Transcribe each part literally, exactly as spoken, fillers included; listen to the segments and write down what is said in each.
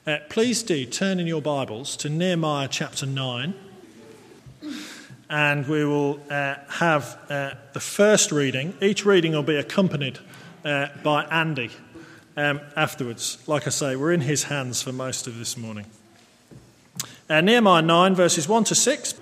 Uh, please do turn in your Bibles to Nehemiah chapter nine, and we will uh, have uh, the first reading. Each reading will be accompanied uh, by Andy um, afterwards. Like I say, we're in his hands for most of this morning. Uh, Nehemiah nine, verses one to six.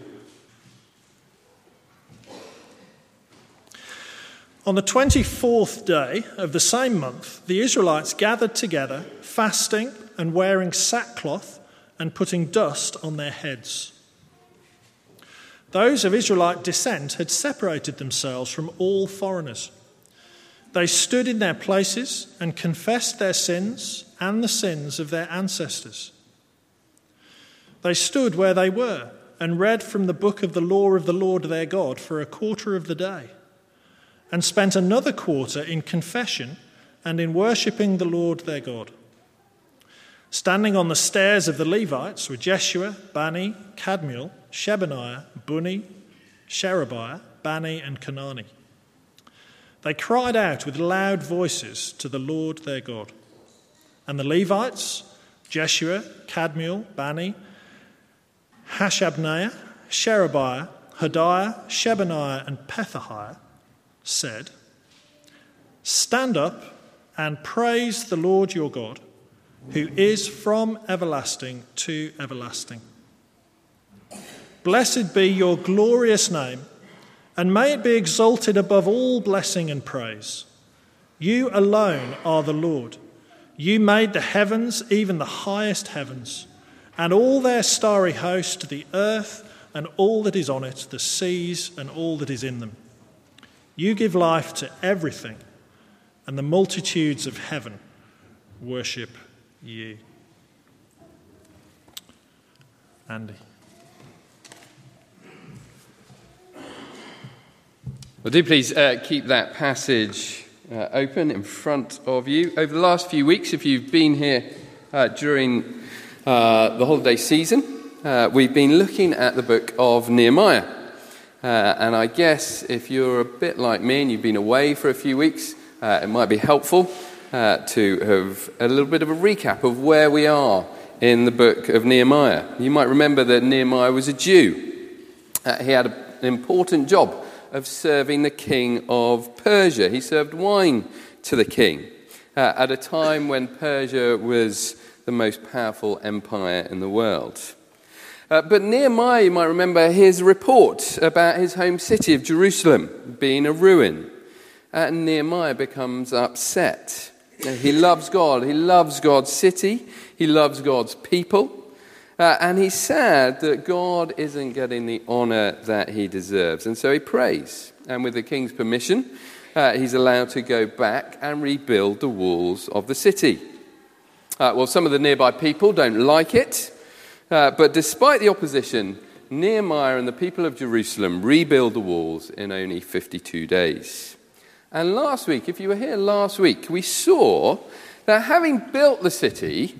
On the twenty-fourth day of the same month, the Israelites gathered together, fasting and wearing sackcloth and putting dust on their heads. Those of Israelite descent had separated themselves from all foreigners. They stood in their places and confessed their sins and the sins of their ancestors. They stood where they were and read from the book of the law of the Lord their God for a quarter of the day, and spent another quarter in confession and in worshipping the Lord their God. Standing on the stairs of the Levites were Jeshua, Bani, Kadmiel, Shebaniah, Bunni, Sherebiah, Bani, and Kanani. They cried out with loud voices to the Lord their God. And the Levites, Jeshua, Kadmiel, Bani, Hashabneiah, Sherebiah, Hodiah, Shebaniah, and Pethahiah, said, "Stand up and praise the Lord your God, who is from everlasting to everlasting. Blessed be your glorious name, and may it be exalted above all blessing and praise. You alone are the Lord. You made the heavens, even the highest heavens, and all their starry host, the earth and all that is on it, the seas and all that is in them. You give life to everything, and the multitudes of heaven worship you." Andy. Well, do please uh, keep that passage uh, open in front of you. Over the last few weeks, if you've been here uh, during uh, the holiday season, uh, we've been looking at the book of Nehemiah. Uh, and I guess if you're a bit like me and you've been away for a few weeks, uh, it might be helpful uh, to have a little bit of a recap of where we are in the book of Nehemiah. You might remember that Nehemiah was a Jew. Uh, he had a, an important job of serving the king of Persia. He served wine to the king uh, at a time when Persia was the most powerful empire in the world. Uh, but Nehemiah, you might remember, his report about his home city of Jerusalem being a ruin. And Nehemiah becomes upset. He loves God. He loves God's city. He loves God's people. Uh, and he's sad that God isn't getting the honour that he deserves. And so he prays. And with the king's permission, uh, he's allowed to go back and rebuild the walls of the city. Uh, well, some of the nearby people don't like it. Uh, but despite the opposition, Nehemiah and the people of Jerusalem rebuild the walls in only fifty-two days. And last week, if you were here last week, we saw that having built the city,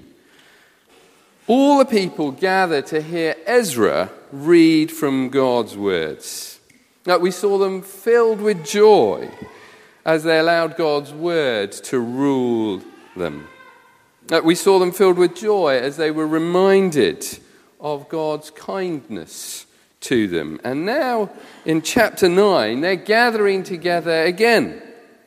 all the people gathered to hear Ezra read from God's words. Now, we saw them filled with joy as they allowed God's words to rule them. Now, we saw them filled with joy as they were reminded of God's kindness to them. And now, in chapter nine, they're gathering together again.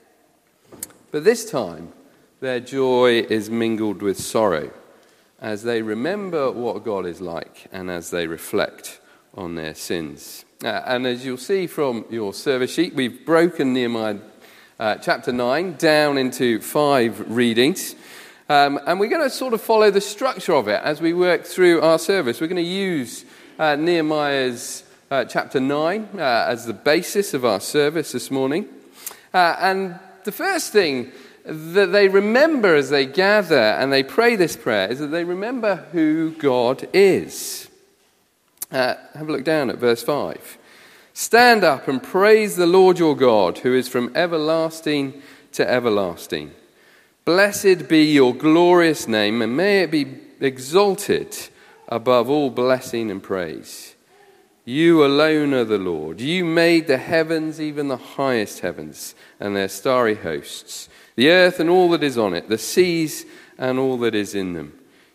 But this time, their joy is mingled with sorrow as they remember what God is like and as they reflect on their sins. Uh, and as you'll see from your service sheet, we've broken Nehemiah uh, chapter nine down into five readings. Um, and we're going to sort of follow the structure of it as we work through our service. We're going to use uh, Nehemiah's uh, chapter nine uh, as the basis of our service this morning. Uh, and the first thing that they remember as they gather and they pray this prayer is that they remember who God is. Uh, have a look down at verse five. "Stand up and praise the Lord your God, who is from everlasting to everlasting. Blessed be your glorious name, and may it be exalted above all blessing and praise. You alone are the Lord. You made the heavens, even the highest heavens, and their starry hosts, the earth and all that is on it, the seas and all that is in them.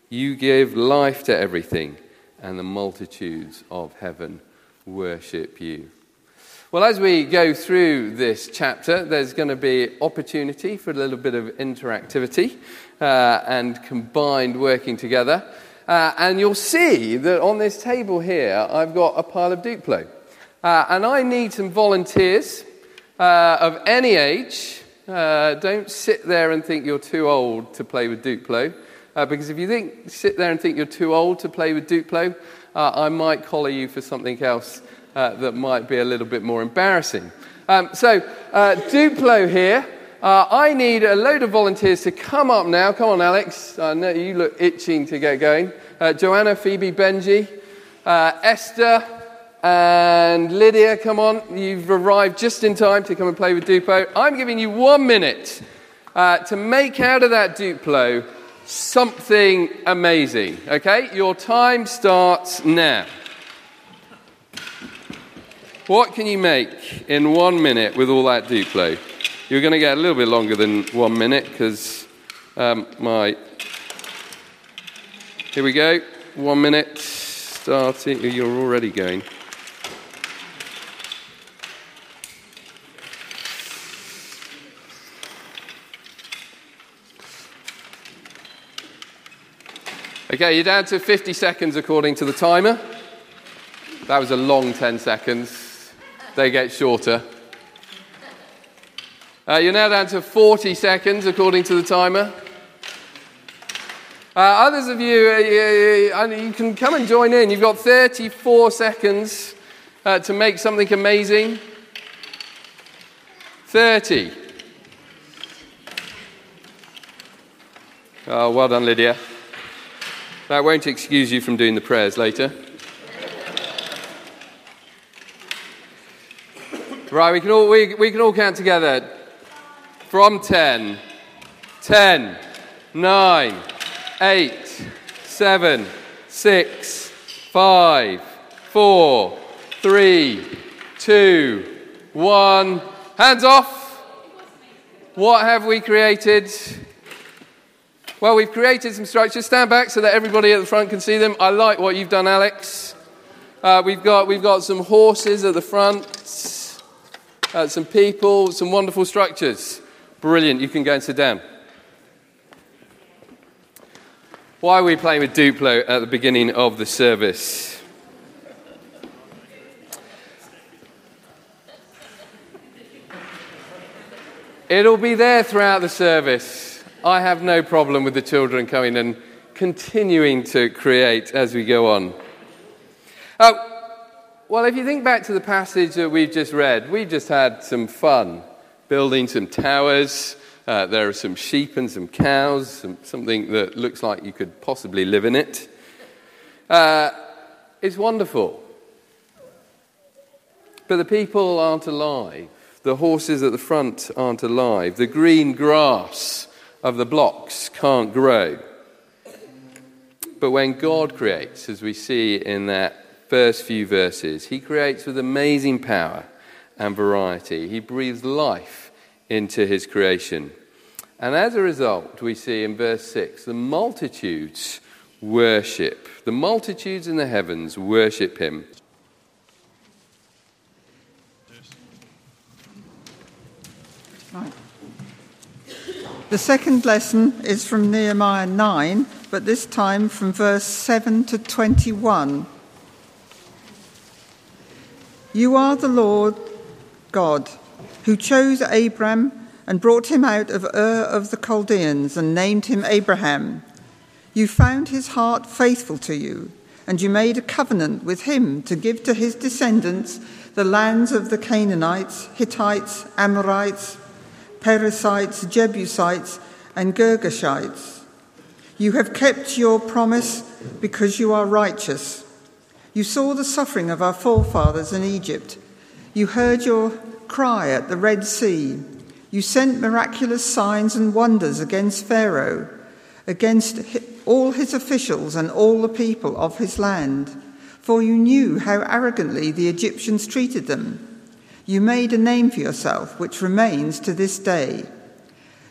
You give life to everything, and the multitudes of heaven worship you. Well, as we go through this chapter, there's going to be opportunity for a little bit of interactivity uh, and combined working together. Uh, and you'll see that on this table here, I've got a pile of Duplo. Uh, and I need some volunteers uh, of any age. Uh, don't sit there and think you're too old to play with Duplo. Uh, because if you think sit there and think you're too old to play with Duplo, uh, I might collar you for something else uh, that might be a little bit more embarrassing. Um, so, uh, Duplo here. Uh, I need a load of volunteers to come up now. Come on, Alex. I know you look itching to get going. Uh, Joanna, Phoebe, Benji, uh, Esther, and Lydia, come on. You've arrived just in time to come and play with Duplo. I'm giving you one minute uh, to make out of that Duplo something amazing. Okay? Your time starts now. What can you make in one minute with all that Duplo? You're going to get a little bit longer than one minute because um, my... Here we go. One minute. Starting. You're already going. Okay, you're down to fifty seconds according to the timer. That was a long ten seconds. They get shorter. Uh, you're now down to forty seconds according to the timer. Uh, others of you, uh, you, you can come and join in. You've got thirty-four seconds uh, to make something amazing. thirty. Oh, well done, Lydia. That won't excuse you from doing the prayers later. Right, we can all we, we can all count together. From ten. ten, nine, eight, seven, six, five, four, three, two, one. Hands off. What have we created? Well, we've created some structures. Stand back so that everybody at the front can see them. I like what you've done, Alex. Uh, we've got we've got some horses at the front, uh, some people, some wonderful structures. Brilliant. You can go and sit down. Why are we playing with Duplo at the beginning of the service? It'll be there throughout the service. I have no problem with the children coming and continuing to create as we go on. Uh, well, if you think back to the passage that we've just read, we've just had some fun building some towers. Uh, there are some sheep and some cows, some, something that looks like you could possibly live in it. Uh, it's wonderful. But the people aren't alive. The horses at the front aren't alive. The green grass of the blocks can't grow. But when God creates, as we see in that first few verses, he creates with amazing power and variety. He breathes life into his creation. And as a result, we see in verse six, the multitudes worship. The multitudes in the heavens worship him. Right. The second lesson is from Nehemiah nine, but this time from verse seven to twenty-one. You are the Lord God, who chose Abram and brought him out of Ur of the Chaldeans and named him Abraham. You found his heart faithful to you, and you made a covenant with him to give to his descendants the lands of the Canaanites, Hittites, Amorites, Perizzites, Jebusites, and Girgashites. You have kept your promise because you are righteous. You saw the suffering of our forefathers in Egypt. You heard your cry at the Red Sea. You sent miraculous signs and wonders against Pharaoh, against all his officials and all the people of his land, for you knew how arrogantly the Egyptians treated them. You made a name for yourself, which remains to this day.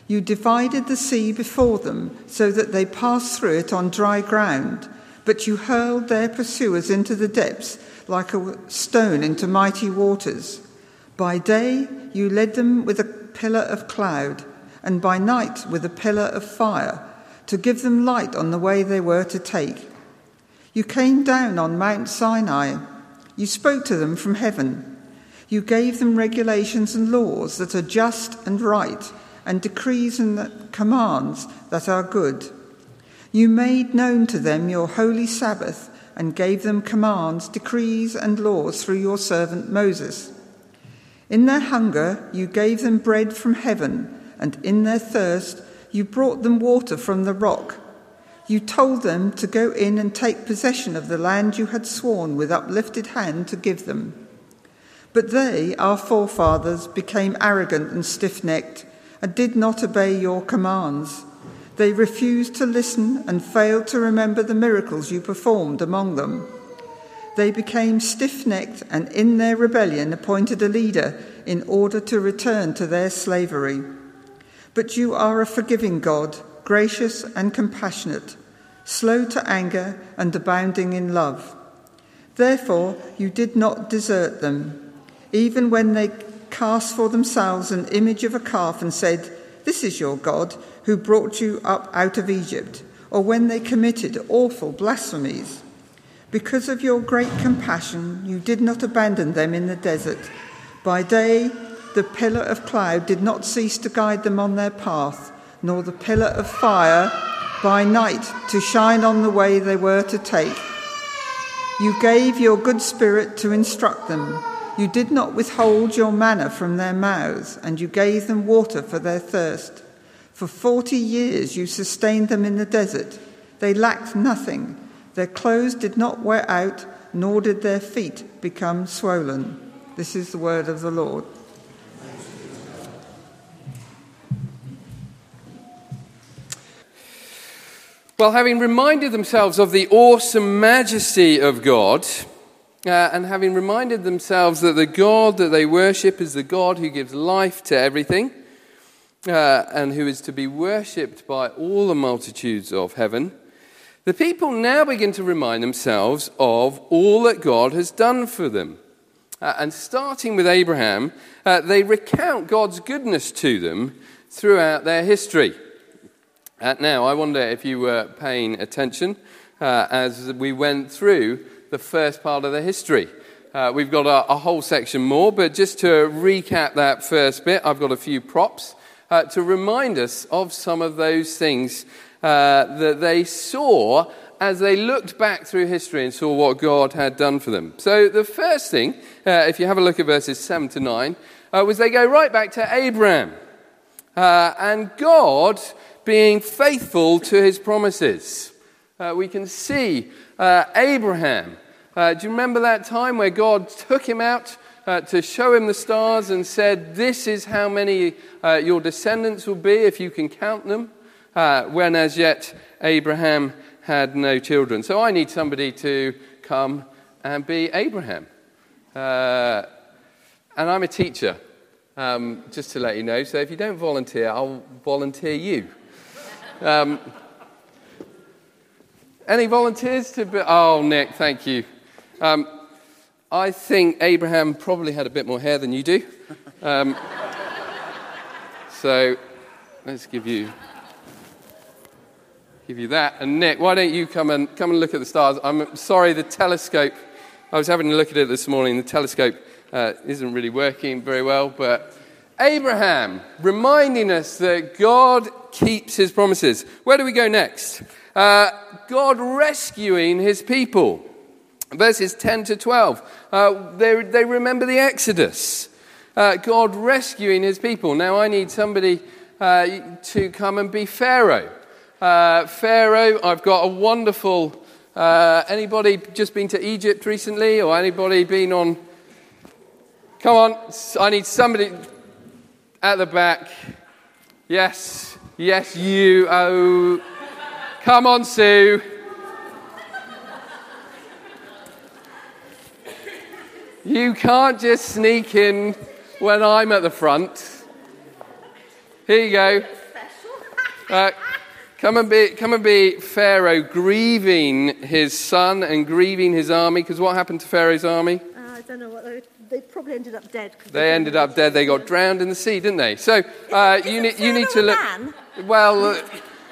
You divided the sea before them so that they passed through it on dry ground, but you hurled their pursuers into the depths like a stone into mighty waters. By day you led them with a pillar of cloud, and by night with a pillar of fire, to give them light on the way they were to take. You came down on Mount Sinai. You spoke to them from heaven. You gave them regulations and laws that are just and right, and decrees and commands that are good. You made known to them your holy Sabbath and gave them commands, decrees and laws through your servant Moses. In their hunger you gave them bread from heaven, and in their thirst you brought them water from the rock. You told them to go in and take possession of the land you had sworn with uplifted hand to give them. But they, our forefathers, became arrogant and stiff-necked, and did not obey your commands. They refused to listen and failed to remember the miracles you performed among them. They became stiff-necked and in their rebellion appointed a leader in order to return to their slavery. But you are a forgiving God, gracious and compassionate, slow to anger and abounding in love. Therefore you did not desert them, even when they cast for themselves an image of a calf and said, "This is your God who brought you up out of Egypt," or when they committed awful blasphemies. Because of your great compassion, you did not abandon them in the desert. By day, the pillar of cloud did not cease to guide them on their path, nor the pillar of fire by night to shine on the way they were to take. You gave your good spirit to instruct them. You did not withhold your manna from their mouths, and you gave them water for their thirst. For forty years you sustained them in the desert. They lacked nothing. Their clothes did not wear out, nor did their feet become swollen. This is the word of the Lord. Well, having reminded themselves of the awesome majesty of God, Uh, and having reminded themselves that the God that they worship is the God who gives life to everything, uh, and who is to be worshipped by all the multitudes of heaven, the people now begin to remind themselves of all that God has done for them. Uh, and starting with Abraham, uh, they recount God's goodness to them throughout their history. Uh, now, I wonder if you were paying attention uh, as we went through the first part of the history. Uh, we've got a, a whole section more, but just to recap that first bit, I've got a few props uh, to remind us of some of those things uh, that they saw as they looked back through history and saw what God had done for them. So the first thing, uh, if you have a look at verses seven to nine, uh, was they go right back to Abraham uh, and God being faithful to his promises. Uh, we can see uh, Abraham. Uh, do you remember that time where God took him out uh, to show him the stars and said, "This is how many uh, your descendants will be if you can count them," uh, when as yet Abraham had no children. So I need somebody to come and be Abraham. Uh, and I'm a teacher, um, just to let you know. So if you don't volunteer, I'll volunteer you. Um, Any volunteers to be... Oh, Nick, thank you. Um, I think Abraham probably had a bit more hair than you do. Um, so let's give you give you that. And Nick, why don't you come and come and look at the stars? I'm sorry, the telescope... I was having a look at it this morning. The telescope uh, isn't really working very well, but Abraham reminding us that God keeps his promises. Where do we go next? Uh, God rescuing his people. Verses ten to twelve. Uh, they, they remember the Exodus. Uh, God rescuing his people. Now I need somebody uh, to come and be Pharaoh. Uh, Pharaoh, I've got a wonderful... Uh, anybody just been to Egypt recently? Or anybody been on... Come on, I need somebody at the back. Yes, yes, you. Oh... Come on, Sue. You can't just sneak in when I'm at the front. Here you go. Uh, come and be, come and be Pharaoh grieving his son and grieving his army. Because what happened to Pharaoh's army? Uh, I don't know what they, they probably ended up dead. They, they ended up dead. They got drowned in the sea, didn't they? So uh, you need you need to look. Man? Well. Uh,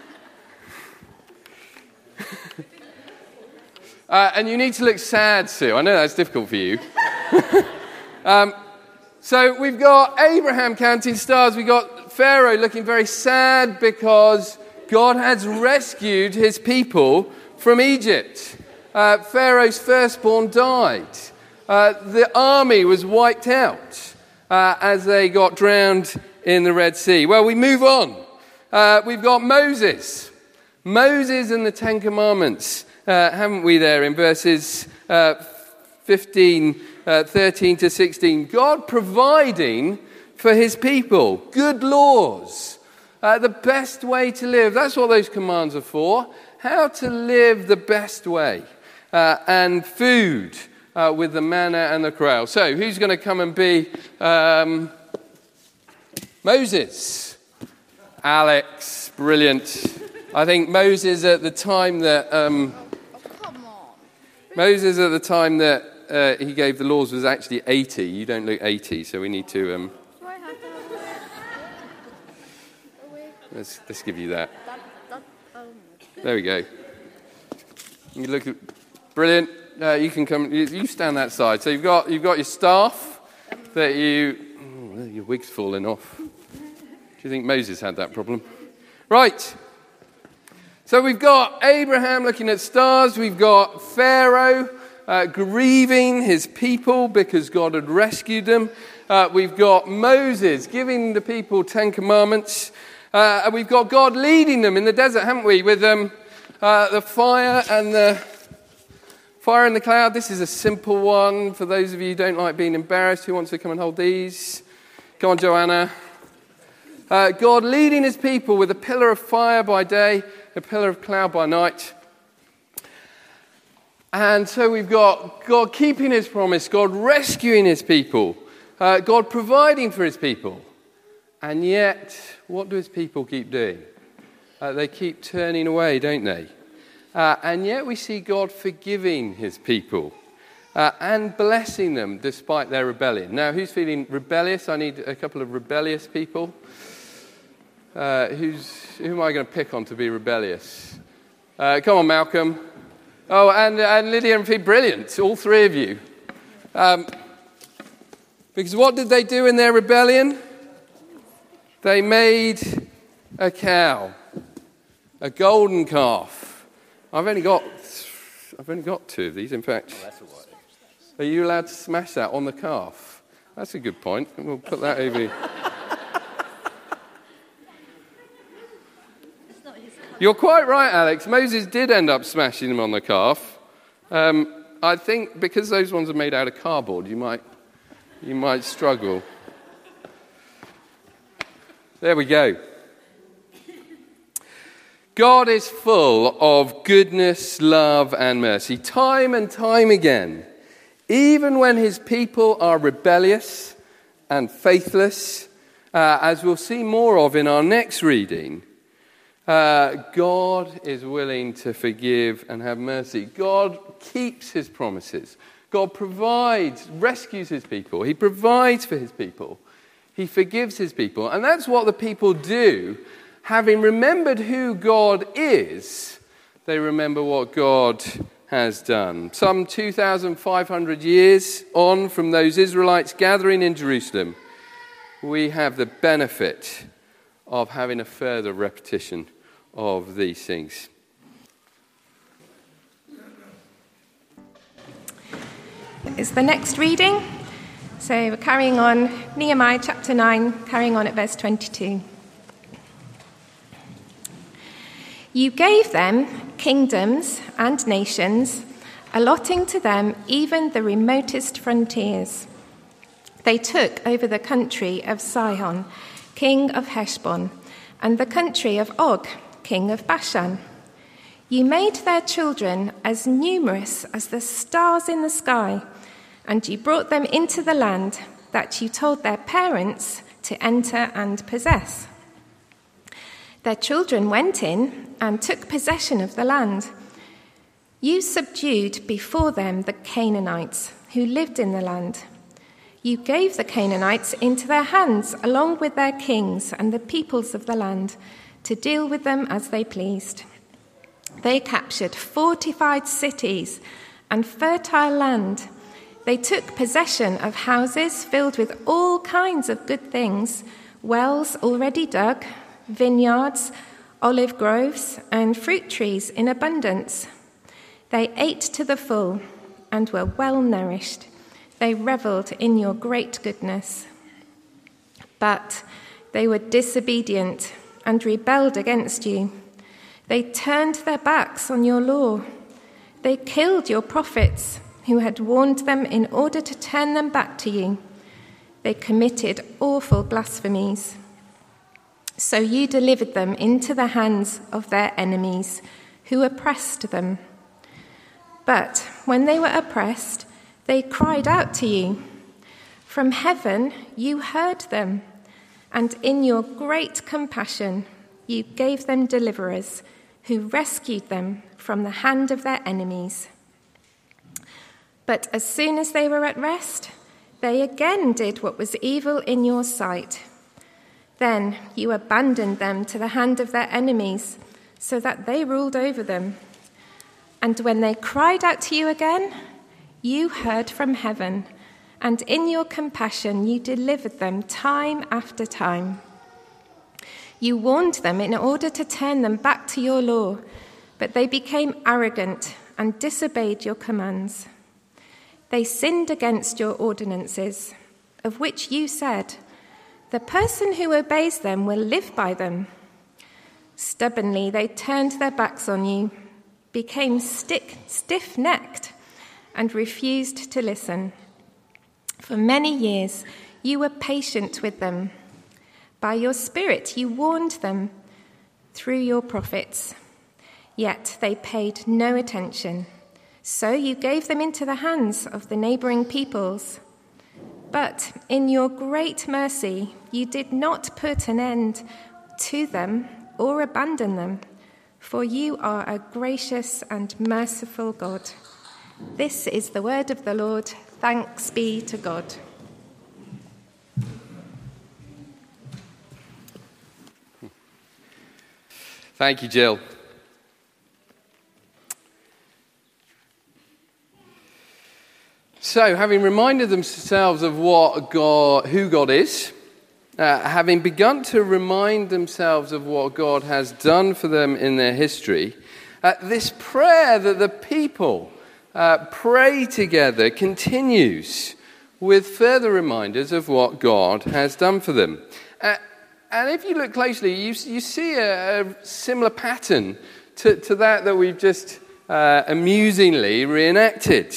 Uh, and you need to look sad, Sue. I know that's difficult for you. um, so we've got Abraham counting stars. We've got Pharaoh looking very sad because God has rescued his people from Egypt. Uh, Pharaoh's firstborn died. Uh, the army was wiped out uh, as they got drowned in the Red Sea. Well, we move on. Uh, we've got Moses. Moses and the Ten Commandments. Uh, haven't we there in verses uh, fifteen, uh, thirteen to sixteen? God providing for his people good laws, uh, the best way to live. That's what those commands are for. How to live the best way. Uh, and food uh, with the manna and the quail. So who's going to come and be um, Moses? Alex, brilliant. I think Moses at the time that... Um, Moses, at the time that uh, he gave the laws, was actually eighty. You don't look eighty, so we need to... Um, let's, let's give you that. There we go. You look brilliant. Uh, you can come... You, you stand that side. So you've got you've got your staff that you... Oh, your wig's falling off. Do you think Moses had that problem? Right. So we've got Abraham looking at stars. We've got Pharaoh uh, grieving his people because God had rescued them. Uh, we've got Moses giving the people Ten Commandments. Uh, and we've got God leading them in the desert, haven't we? With um, uh, the fire and the fire and the cloud. This is a simple one for those of you who don't like being embarrassed. Who wants to come and hold these? Come on, Joanna. Uh, God leading his people with a pillar of fire by day, a pillar of cloud by night. And so we've got God keeping his promise, God rescuing his people, uh, God providing for his people. And yet, what do his people keep doing? Uh, they keep turning away, don't they? Uh, and yet we see God forgiving his people uh, and blessing them despite their rebellion. Now, who's feeling rebellious? I need a couple of rebellious people. Uh, who's, who am I going to pick on to be rebellious? Uh, come on, Malcolm. Oh, and, and Lydia and Pete, brilliant, all three of you. Um, because what did they do in their rebellion? They made a cow, a golden calf. I've only got, I've only got two of these, in fact. Oh, that's all right. Are you allowed to smash that on the calf? That's a good point. We'll put that over. You're quite right, Alex. Moses did end up smashing them on the calf. Um, I think because those ones are made out of cardboard, you might, you might struggle. There we go. God is full of goodness, love, and mercy, time and time again. Even when his people are rebellious and faithless, uh, as we'll see more of in our next reading, Uh, God is willing to forgive and have mercy. God keeps his promises. God provides, rescues his people. He provides for his people. He forgives his people. And that's what the people do. Having remembered who God is, they remember what God has done. Some two thousand five hundred years on from those Israelites gathering in Jerusalem, we have the benefit of having a further repetition of these things. Is the next reading. So we're carrying on Nehemiah chapter nine, carrying on at verse twenty-two. You gave them kingdoms and nations, allotting to them even the remotest frontiers. They took over the country of Sihon, king of Heshbon, and the country of Og, king of Bashan. You made their children as numerous as the stars in the sky, and you brought them into the land that you told their parents to enter and possess. Their children went in and took possession of the land. You subdued before them the Canaanites who lived in the land. You gave the Canaanites into their hands, along with their kings and the peoples of the land, to deal with them as they pleased. They captured fortified cities and fertile land. They took possession of houses filled with all kinds of good things, wells already dug, vineyards, olive groves, and fruit trees in abundance. They ate to the full and were well nourished. They revelled in your great goodness. But they were disobedient and rebelled against you. They turned their backs on your law. They killed your prophets who had warned them in order to turn them back to you. They committed awful blasphemies. So you delivered them into the hands of their enemies who oppressed them. But when they were oppressed, they cried out to you. From heaven you heard them, and in your great compassion you gave them deliverers who rescued them from the hand of their enemies. But as soon as they were at rest, they again did what was evil in your sight. Then you abandoned them to the hand of their enemies, so that they ruled over them. And when they cried out to you again, you heard from heaven, and in your compassion you delivered them time after time. You warned them in order to turn them back to your law, but they became arrogant and disobeyed your commands. They sinned against your ordinances, of which you said, "The person who obeys them will live by them." Stubbornly they turned their backs on you, became stick, stiff-necked, and refused to listen. For many years you were patient with them. By your Spirit you warned them through your prophets. Yet they paid no attention. So you gave them into the hands of the neighboring peoples. But in your great mercy you did not put an end to them or abandon them, for you are a gracious and merciful God. This is the word of the Lord. Thanks be to God. Thank you, Jill. So, having reminded themselves of what God, who God is, uh, having begun to remind themselves of what God has done for them in their history, uh, this prayer that the people uh, pray together continues with further reminders of what God has done for them. Uh, and if you look closely, you, you see a, a similar pattern to, to that that we've just uh, amusingly reenacted.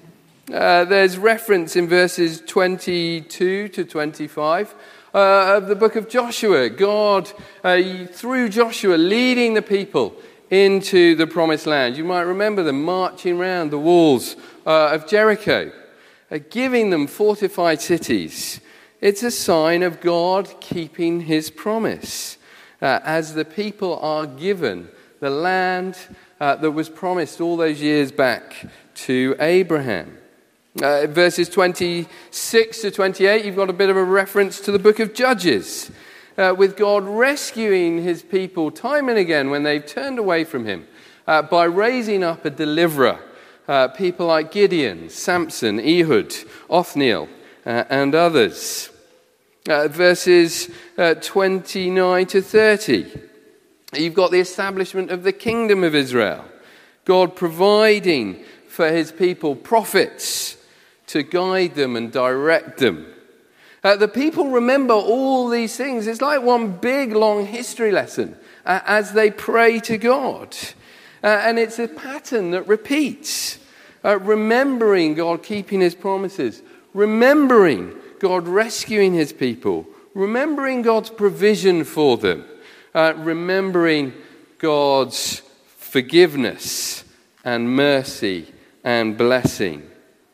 Uh, there's reference in verses twenty-two to twenty-five uh, of the book of Joshua. God, uh, through Joshua, leading the people into the promised land. You might remember them marching around the walls uh, of Jericho, uh, giving them fortified cities. It's a sign of God keeping his promise uh, as the people are given the land uh, that was promised all those years back to Abraham. Uh, verses twenty-six to twenty-eight, you've got a bit of a reference to the book of Judges, uh, with God rescuing his people time and again when they've turned away from him, uh, by raising up a deliverer, uh, people like Gideon, Samson, Ehud, Othniel, uh, and others. Uh, verses uh, twenty-nine to thirty, you've got the establishment of the kingdom of Israel, God providing for his people prophets to guide them and direct them. Uh, the people remember all these things. It's like one big, long history lesson uh, as they pray to God. Uh, and it's a pattern that repeats. Uh, remembering God keeping his promises. Remembering God rescuing his people. Remembering God's provision for them. Uh, remembering God's forgiveness and mercy and blessing.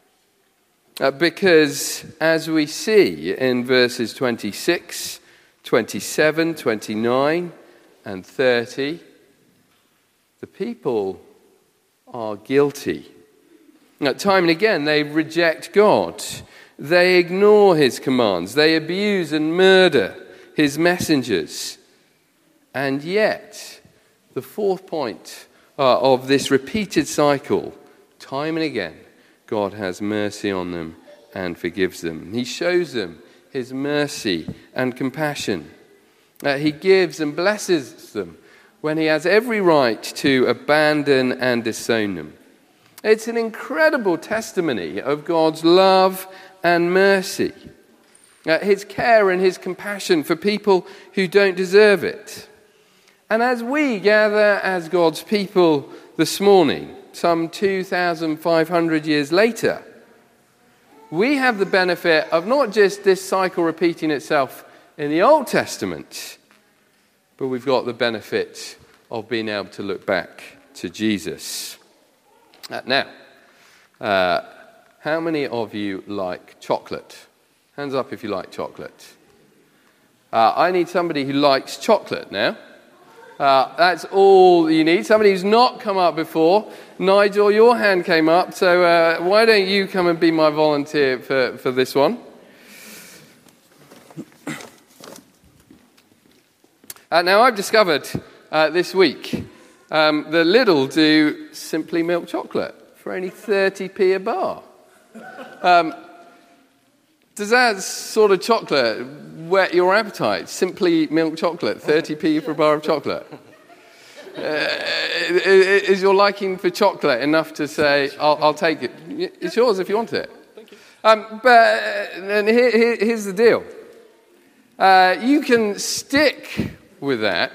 Uh, because as we see in verses twenty-six, twenty-seven, twenty-nine and thirty, the people are guilty. Now, time and again, they reject God. They ignore his commands. They abuse and murder his messengers. And yet, the fourth point uh, of this repeated cycle, time and again, God has mercy on them and forgives them. He shows them his mercy and compassion. Uh, he gives and blesses them when he has every right to abandon and disown them. It's an incredible testimony of God's love and mercy, uh, his care and his compassion for people who don't deserve it. And as we gather as God's people this morning, some two thousand five hundred years later, we have the benefit of not just this cycle repeating itself in the Old Testament, but we've got the benefit of being able to look back to Jesus. Uh, now, uh, how many of you like chocolate? Hands up if you like chocolate. Uh, I need somebody who likes chocolate now. Uh, that's all you need. Somebody who's not come up before. Nigel, your hand came up, so uh, why don't you come and be my volunteer for, for this one? Uh, now, I've discovered uh, this week um, that Lidl do Simply Milk chocolate for only thirty p a bar. Um, does that sort of chocolate whet your appetite? Simply Milk chocolate, thirty p for a bar of chocolate. Uh, is your liking for chocolate enough to say, I'll, I'll take it? It's yours if you want it. Thank you. Um, but and here, here, here's the deal. Uh, you can stick with that,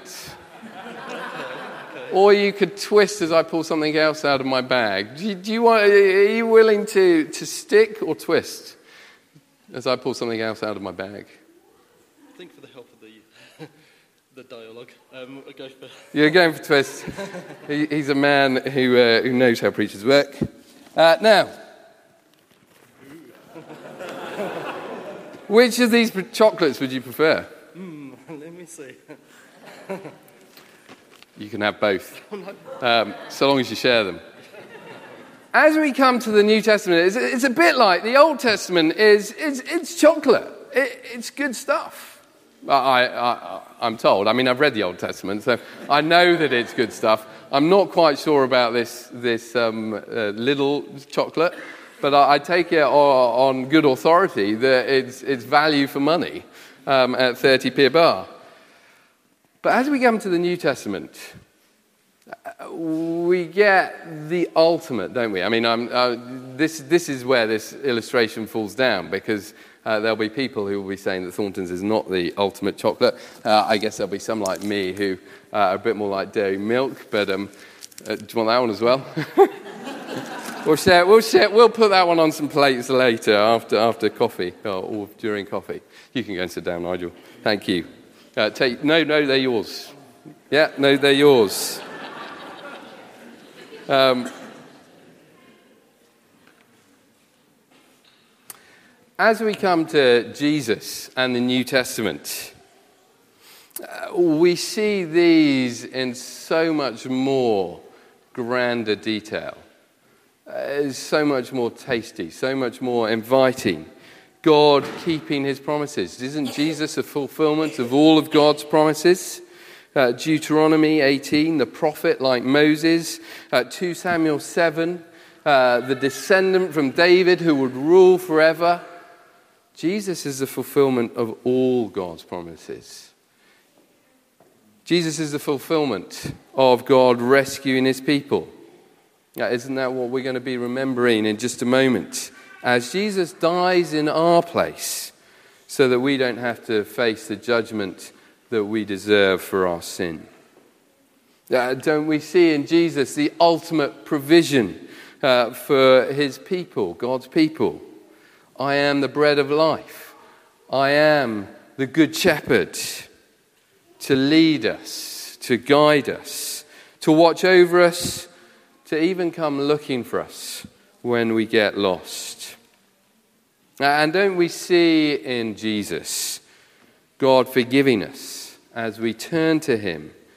or you could twist as I pull something else out of my bag. Do you, do you want? Are you willing to, to stick or twist as I pull something else out of my bag? I think for the help of the the dialogue, um, I'll go for... You're going for twist. he, he's a man who uh, who knows how preachers work. Uh, now, which of these chocolates would you prefer? Mm, let me see. You can have both, um, so long as you share them. As we come to the New Testament, it's, it's a bit like the Old Testament is it's, it's chocolate. It, it's good stuff. I, I, I'm told. I mean, I've read the Old Testament, so I know that it's good stuff. I'm not quite sure about this this um, uh, little chocolate, but I, I take it on, on good authority that it's it's value for money um, at thirty p a bar. But as we come to the New Testament, we get the ultimate, don't we? I mean, I'm, uh, this this is where this illustration falls down, because uh, there'll be people who will be saying that Thornton's is not the ultimate chocolate. Uh, I guess there'll be some like me who uh, are a bit more like dairy milk, but um, uh, do you want that one as well? we'll share. We'll share. We'll put that one on some plates later after after coffee or, or during coffee. You can go and sit down, Nigel. Thank you. Uh, take, no, no, they're yours. Yeah, no, they're yours. Um, as we come to Jesus and the New Testament, uh, we see these in so much more grander detail. Uh, it's so much more tasty, so much more inviting. God keeping his promises. Isn't Jesus a fulfillment of all of God's promises? Uh, Deuteronomy eighteen, the prophet like Moses. Uh, two Samuel seven, uh, the descendant from David who would rule forever. Jesus is the fulfillment of all God's promises. Jesus is the fulfillment of God rescuing his people. Uh, isn't that what we're going to be remembering in just a moment? As Jesus dies in our place so that we don't have to face the judgment that we deserve for our sin. Uh, don't we see in Jesus the ultimate provision uh, for his people, God's people? I am the bread of life. I am the good shepherd to lead us, to guide us, to watch over us, to even come looking for us when we get lost. And don't we see in Jesus God forgiving us as we turn to him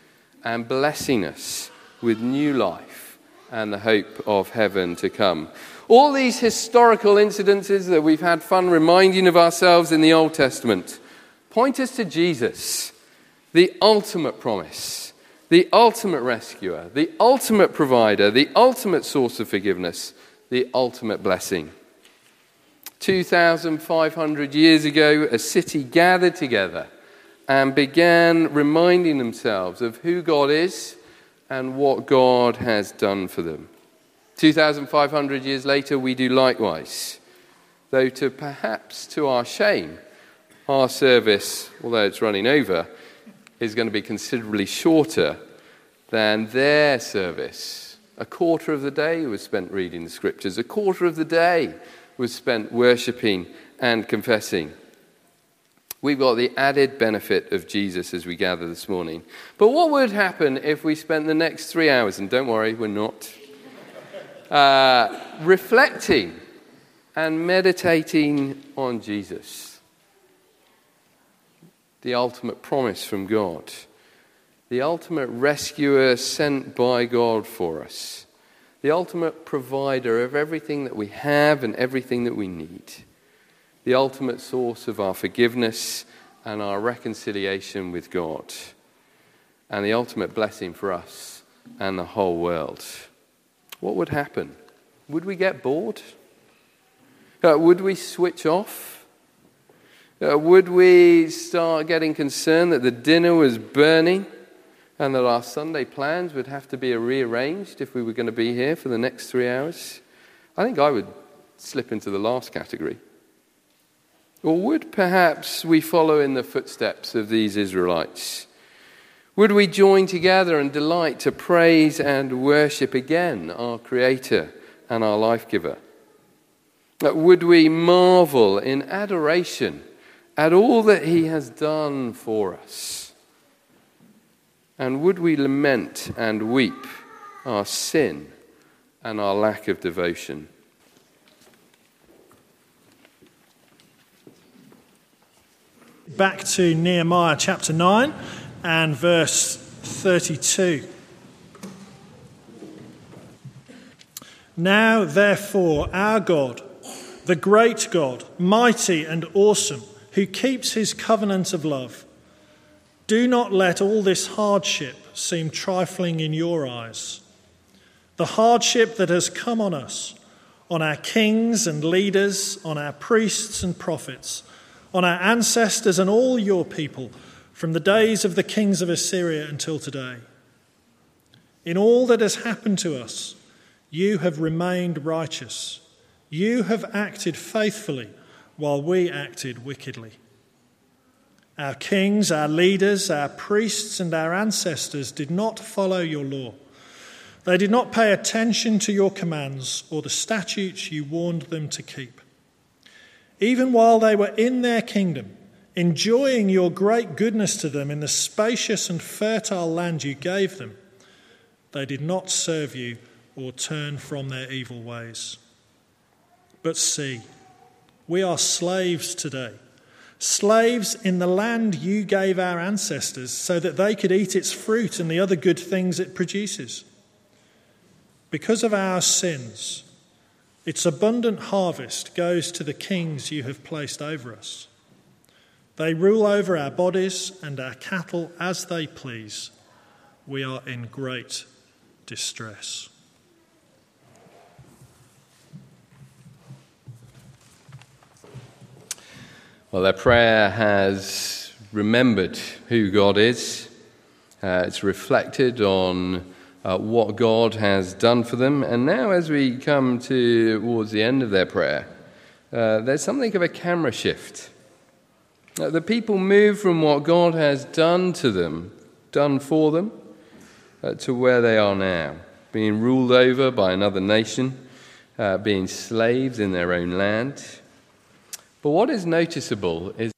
and blessing us with new life and the hope of heaven to come. All these historical incidences that we've had fun reminding of ourselves in the Old Testament point us to Jesus, the ultimate promise, the ultimate rescuer, the ultimate provider, the ultimate source of forgiveness, the ultimate blessing. two thousand five hundred years ago, a city gathered together and began reminding themselves of who God is and what God has done for them. two thousand five hundred years later, we do likewise, though to perhaps to our shame, our service, although it's running over, is going to be considerably shorter than their service. A quarter of the day was spent reading the scriptures. A quarter of the day was spent worshipping and confessing. We've got the added benefit of Jesus as we gather this morning. But what would happen if we spent the next three hours, and don't worry, we're not, uh, reflecting and meditating on Jesus? The ultimate promise from God. The ultimate rescuer sent by God for us. The ultimate provider of everything that we have and everything that we need. The ultimate source of our forgiveness and our reconciliation with God. And the ultimate blessing for us and the whole world. What would happen? Would we get bored? Uh, would we switch off? Uh, would we start getting concerned that the dinner was burning and that our Sunday plans would have to be rearranged if we were going to be here for the next three hours? I think I would slip into the last category. Or would perhaps we follow in the footsteps of these Israelites? Would we join together and delight to praise and worship again our Creator and our Life-Giver? Would we marvel in adoration at all that He has done for us? And would we lament and weep our sin and our lack of devotion? Back to Nehemiah chapter nine and verse thirty-two. Now, therefore, our God, the great God, mighty and awesome, who keeps his covenant of love, do not let all this hardship seem trifling in your eyes. The hardship that has come on us, on our kings and leaders, on our priests and prophets, on our ancestors and all your people, from the days of the kings of Assyria until today. In all that has happened to us, you have remained righteous. You have acted faithfully while we acted wickedly. Our kings, our leaders, our priests and our ancestors did not follow your law. They did not pay attention to your commands or the statutes you warned them to keep. Even while they were in their kingdom, enjoying your great goodness to them in the spacious and fertile land you gave them, they did not serve you or turn from their evil ways. But see, we are slaves today, slaves in the land you gave our ancestors so that they could eat its fruit and the other good things it produces. Because of our sins, its abundant harvest goes to the kings you have placed over us. They rule over our bodies and our cattle as they please. We are in great distress. Well, their prayer has remembered who God is. Uh, it's reflected on uh, what God has done for them. And now as we come to, towards the end of their prayer, uh, there's something of a camera shift. Uh, the people move from what God has done to them, done for them, uh, to where they are now, being ruled over by another nation, uh, being slaves in their own land. But what is noticeable is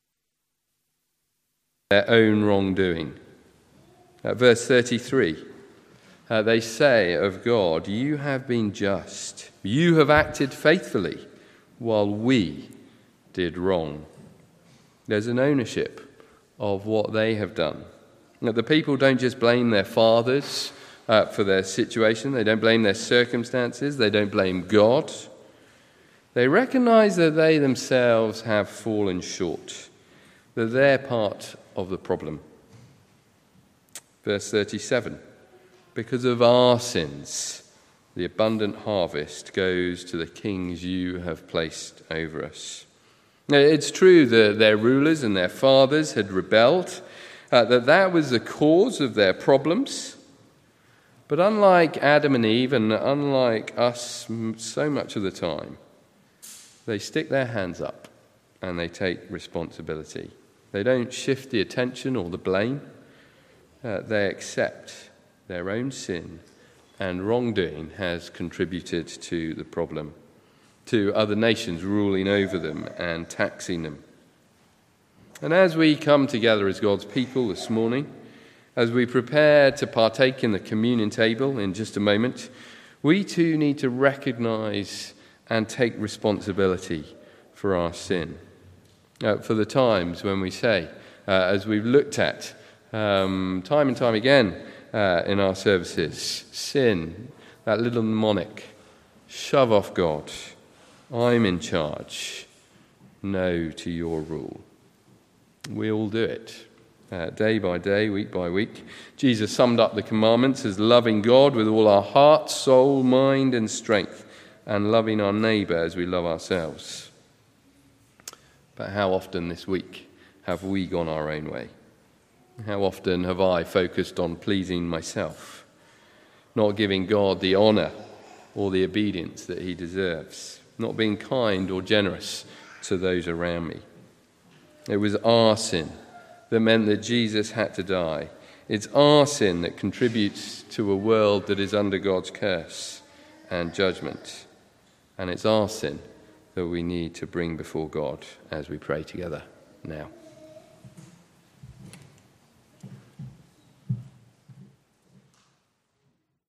their own wrongdoing. At verse thirty-three, uh, they say of God, you have been just. You have acted faithfully while we did wrong. There's an ownership of what they have done. Now, the people don't just blame their fathers uh, for their situation. They don't blame their circumstances. They don't blame God. They recognize that they themselves have fallen short, that they're part of the problem. Verse thirty-seven, because of our sins, the abundant harvest goes to the kings you have placed over us. Now, it's true that their rulers and their fathers had rebelled, uh, that that was the cause of their problems. But unlike Adam and Eve, and unlike us so much of the time, they stick their hands up and they take responsibility. They don't shift the attention or the blame. Uh, they accept their own sin and wrongdoing has contributed to the problem, to other nations ruling over them and taxing them. And as we come together as God's people this morning, as we prepare to partake in the communion table in just a moment, we too need to recognize and take responsibility for our sin. Uh, for the times when we say, uh, as we've looked at um, time and time again uh, in our services, sin, that little mnemonic, shove off God, I'm in charge, no to your rule. We all do it, uh, day by day, week by week. Jesus summed up the commandments as loving God with all our heart, soul, mind and strength, and loving our neighbour as we love ourselves. But how often this week have we gone our own way? How often have I focused on pleasing myself, not giving God the honour or the obedience that he deserves, not being kind or generous to those around me? It was our sin that meant that Jesus had to die. It's our sin that contributes to a world that is under God's curse and judgment. And it's our sin that we need to bring before God as we pray together now.